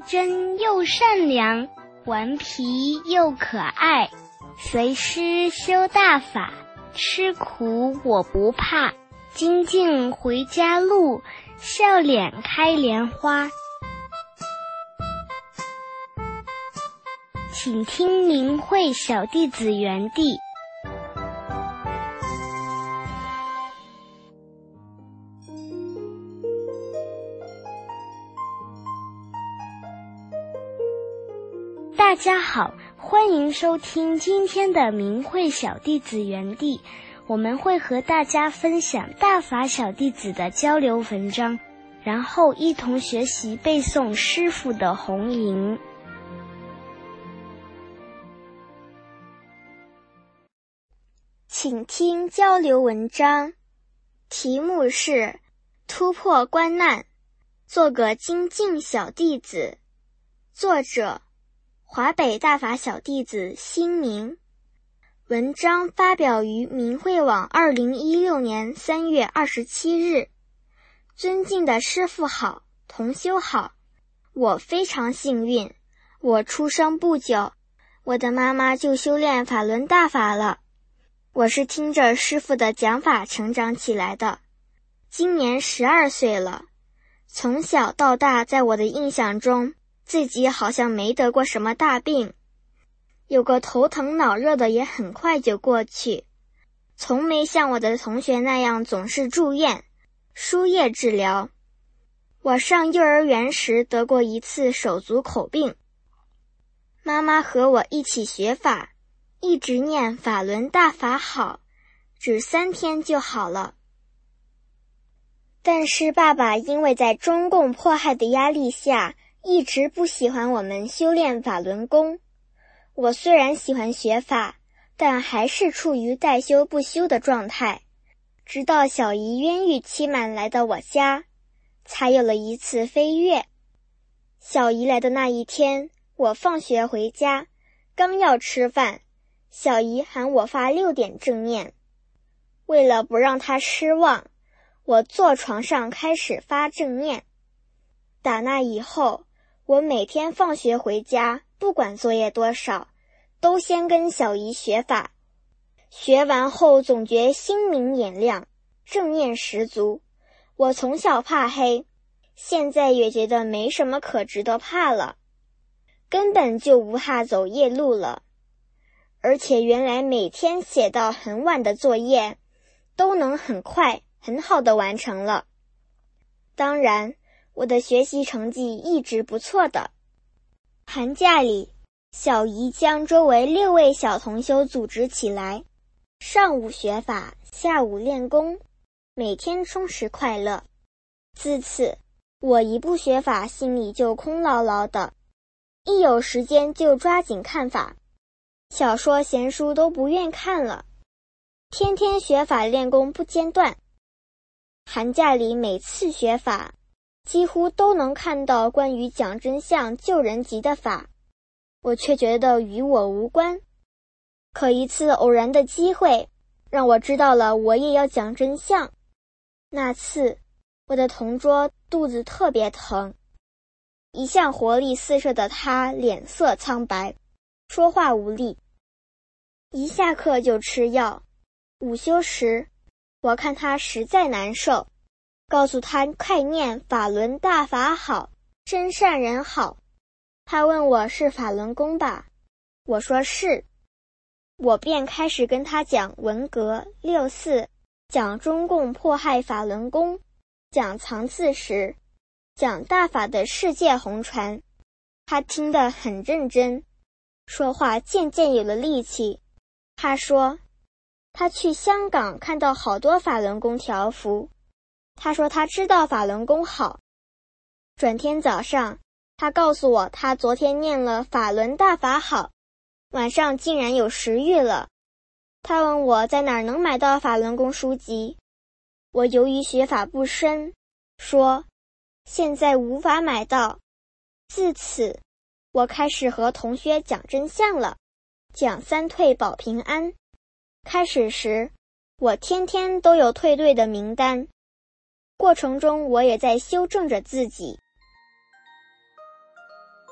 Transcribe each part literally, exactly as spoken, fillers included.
真又善良，顽皮又可爱。随师修大法，吃苦我不怕。精进回家路，笑脸开莲花。请听明慧小弟子园地。大家好，欢迎收听今天的明慧小弟子园地。我们会和大家分享大法小弟子的交流文章，然后一同学习背诵师父的弘吟。 请听交流文章，题目是突破关难，做个精进小弟子。作者华北大法小弟子新明。文章发表于明慧网二零一六年三月二十七日。尊敬的师父好，同修好，我非常幸运，我出生不久，我的妈妈就修炼法轮大法了。我是听着师父的讲法成长起来的，今年十二岁了。从小到大，在我的印象中，自己好像没得过什么大病，有个头疼脑热的也很快就过去，从没像我的同学那样总是住院输液治疗。我上幼儿园时得过一次手足口病，妈妈和我一起学法，一直念法轮大法好，只三天就好了。但是爸爸因为在中共迫害的压力下，一直不喜欢我们修炼法轮功。我虽然喜欢学法，但还是处于待修不修的状态，直到小姨冤狱期满来到我家，才有了一次飞跃。小姨来的那一天，我放学回家，刚要吃饭，小姨喊我发六点正念。为了不让她失望，我坐床上开始发正念。打那以后，我每天放学回家，不管作业多少，都先跟小姨学法。学完后总觉心明眼亮，正念十足。我从小怕黑，现在也觉得没什么可值得怕了，根本就不怕走夜路了。而且原来每天写到很晚的作业，都能很快很好的完成了。当然，我的学习成绩一直不错的。寒假里，小姨将周围六位小同修组织起来，上午学法，下午练功，每天充实快乐。自此，我一不学法，心里就空落落的，一有时间就抓紧看法，小说闲书都不愿看了，天天学法练功不间断。寒假里每次学法，几乎都能看到关于讲真相救人急的法，我却觉得与我无关。可一次偶然的机会，让我知道了我也要讲真相。那次，我的同桌肚子特别疼，一向活力四射的他脸色苍白，说话无力，一下课就吃药。午休时，我看他实在难受，告诉他快念法轮大法好，真善人好。他问我是法轮功吧，我说是。我便开始跟他讲文革、六四，讲中共迫害法轮功，讲藏字时，讲大法的世界红传。他听得很认真，说话渐渐有了力气。他说他去香港看到好多法轮功条幅，他说他知道法轮功好。转天早上，他告诉我他昨天念了法轮大法好，晚上竟然有食欲了。他问我在哪儿能买到法轮功书籍，我由于学法不深，说现在无法买到。自此，我开始和同学讲真相了，讲三退保平安。开始时，我天天都有退队的名单，过程中我也在修正着自己。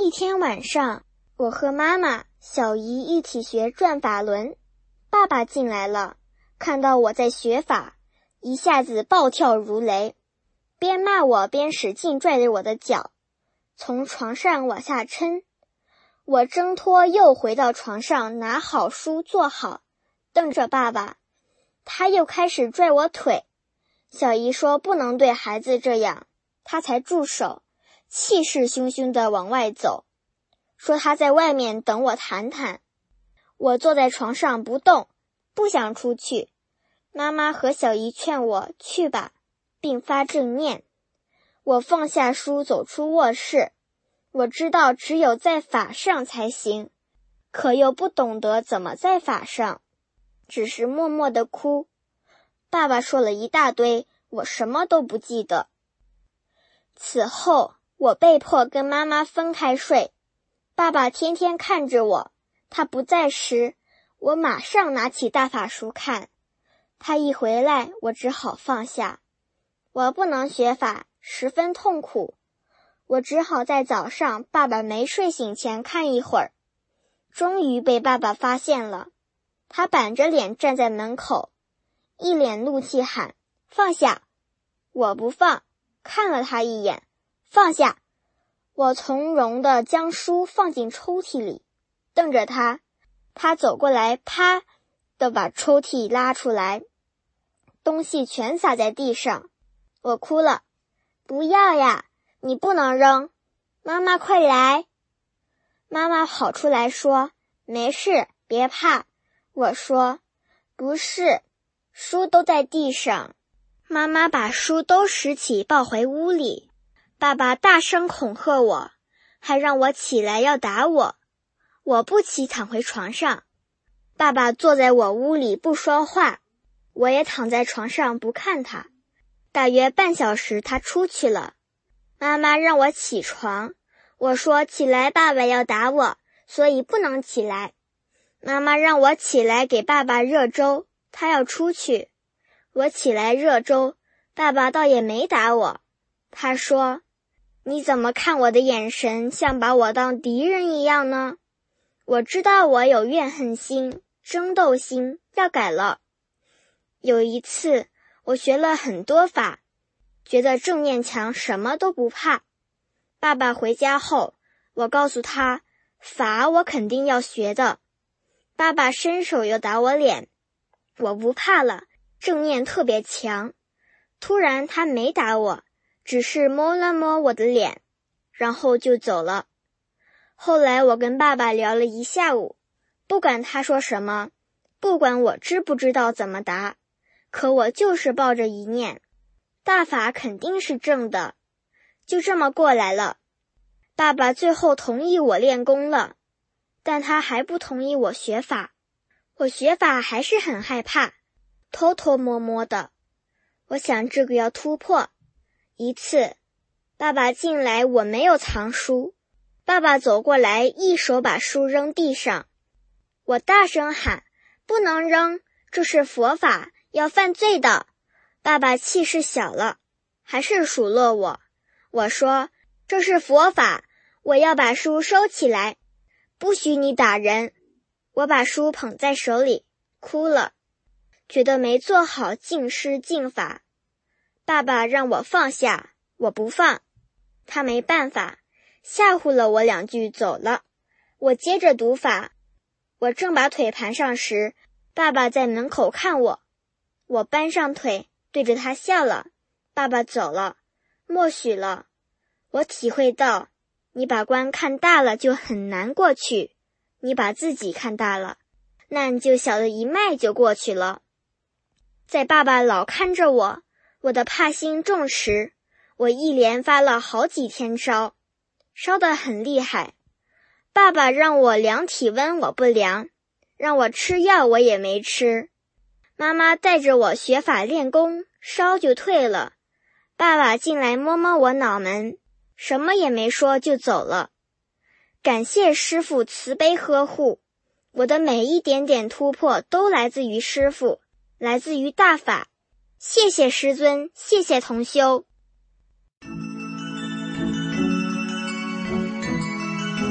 一天晚上，我和妈妈、小姨一起学转法轮，爸爸进来了，看到我在学法，一下子暴跳如雷，边骂我边使劲拽着我的脚，从床上往下抻。我挣脱又回到床上，拿好书坐好，瞪着爸爸，他又开始拽我腿。小姨说不能对孩子这样，他才住手，气势汹汹地往外走，说他在外面等我谈谈。我坐在床上不动，不想出去。妈妈和小姨劝我去吧，并发正念。我放下书走出卧室，我知道只有在法上才行，可又不懂得怎么在法上，只是默默地哭。爸爸说了一大堆，我什么都不记得。此后，我被迫跟妈妈分开睡。爸爸天天看着我，他不在时，我马上拿起大法书看。他一回来，我只好放下。我不能学法，十分痛苦。我只好在早上爸爸没睡醒前看一会儿。终于被爸爸发现了，他板着脸站在门口，一脸怒气喊：放下！我不放，看了他一眼，放下！我从容地将书放进抽屉里，瞪着他。他走过来，啪地把抽屉拉出来，东西全洒在地上。我哭了，不要呀，你不能扔，妈妈快来！妈妈跑出来说，没事，别怕。我说，不是，书都在地上。妈妈把书都拾起抱回屋里。爸爸大声恐吓我，还让我起来要打我。我不起，躺回床上。爸爸坐在我屋里不说话，我也躺在床上不看他。大约半小时他出去了。妈妈让我起床，我说起来爸爸要打我，所以不能起来。妈妈让我起来给爸爸热粥，他要出去。我起来热粥，爸爸倒也没打我。他说，你怎么看我的眼神像把我当敌人一样呢？我知道我有怨恨心、争斗心，要改了。有一次，我学了很多法，觉得正念强，什么都不怕。爸爸回家后，我告诉他，法我肯定要学的。爸爸伸手又打我脸，我不怕了，正念特别强。突然他没打我，只是摸了摸我的脸，然后就走了。后来我跟爸爸聊了一下午，不管他说什么，不管我知不知道怎么答，可我就是抱着一念，大法肯定是正的，就这么过来了。爸爸最后同意我练功了，但他还不同意我学法。我学法还是很害怕，偷偷摸摸的。我想这个要突破。一次，爸爸进来，我没有藏书，爸爸走过来，一手把书扔地上。我大声喊，不能扔，这是佛法，要犯罪的。爸爸气势小了，还是数落我。我说，这是佛法，我要把书收起来，不许你打人。我把书捧在手里，哭了，觉得没做好敬师敬法。爸爸让我放下，我不放，他没办法，吓唬了我两句走了。我接着读法，我正把腿盘上时，爸爸在门口看我，我搬上腿对着他笑了，爸爸走了，默许了。我体会到，你把关看大了就很难过去，你把自己看大了，那你就小的一脉就过去了。在爸爸老看着我，我的怕心重时，我一连发了好几天烧，烧得很厉害。爸爸让我量体温，我不量，让我吃药，我也没吃。妈妈带着我学法练功，烧就退了。爸爸进来摸摸我脑门，什么也没说就走了。感谢师父慈悲呵护，我的每一点点突破都来自于师父，来自于大法。谢谢师尊，谢谢同修。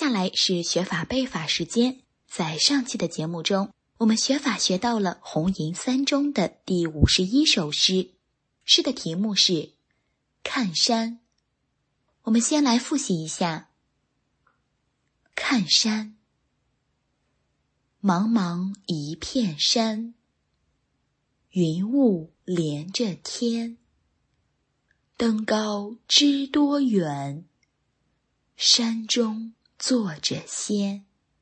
下来是学法背法时间。在上期的节目中，我们学法学到了红银三中的第五十一首诗，诗的题目是看山。我们先来复习一下。看山，茫茫一片山，云雾连着天，登高知多远，山中坐着仙。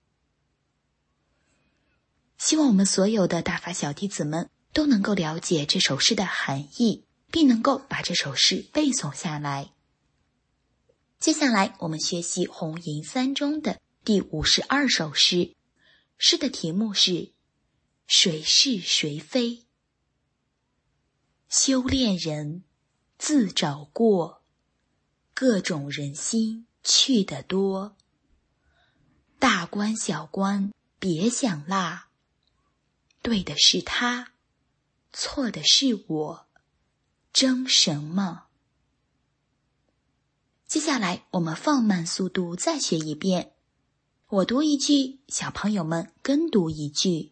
希望我们所有的大法小弟子们都能够了解这首诗的含义，并能够把这首诗背诵下来。接下来我们学习红银三中的第五十二首诗，诗的题目是谁是谁非。修炼人自找过，各种人心去得多。大官小官别想落，对的是他，错的是我，争什么？接下来我们放慢速度再学一遍，我读一句，小朋友们跟读一句。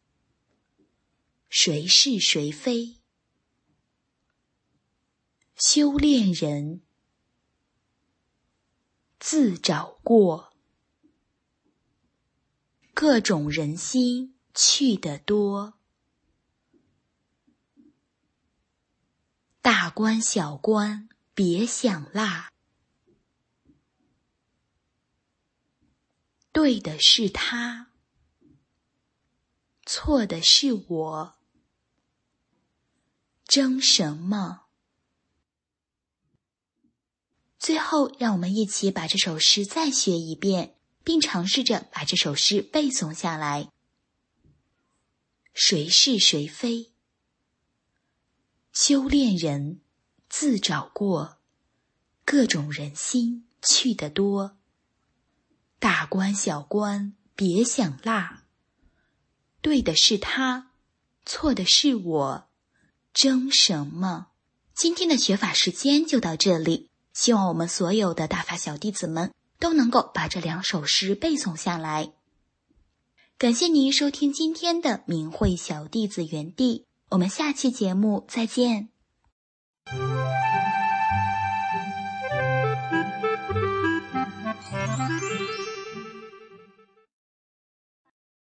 谁是谁非？修炼人自找过，各种人心去得多。大官小官别想落，对的是他，错的是我，争什么？最后让我们一起把这首诗再学一遍，并尝试着把这首诗背诵下来。谁是谁非？修炼人自找过，各种人心去得多。大官小官别想落，对的是他，错的是我，争什么？今天的学法时间就到这里，希望我们所有的大法小弟子们都能够把这两首诗背诵下来。感谢您收听今天的明慧小弟子园地，我们下期节目再见。 Thank you.